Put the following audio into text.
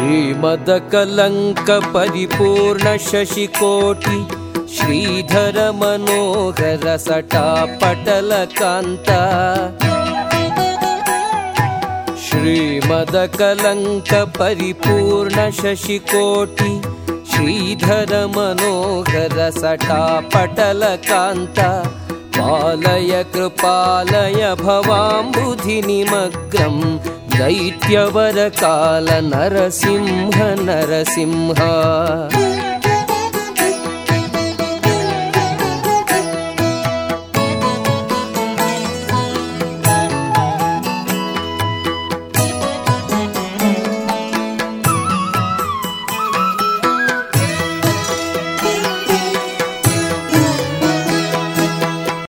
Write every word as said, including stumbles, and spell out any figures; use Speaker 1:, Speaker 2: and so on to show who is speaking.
Speaker 1: ಶ್ರೀಮದಕಲಂಕ ಪರಿಪೂರ್ಣ ಶಶಿಕೋಟಿ ಶ್ರೀಧರ ಮನೋಹರ ಸಟಾಪಟಲ ಕಾಂತ. ಶ್ರೀಮದಕಲಂಕ ಪರಿಪೂರ್ಣ ಶಶಿಕೋಟಿ ಶ್ರೀಧರ ಮನೋಹರ ಸಟಾಪಟಲ ಕಾಂತ. ಪಾಲಯ ಕೃಪಾಲಯ ಭವಾಂಬುಧಿ ನಿಮಗ್ರಂ ದೈತ್ಯವರ ಕಾಲ ನರಸಿಂಹ ನರಸಿಂಹ.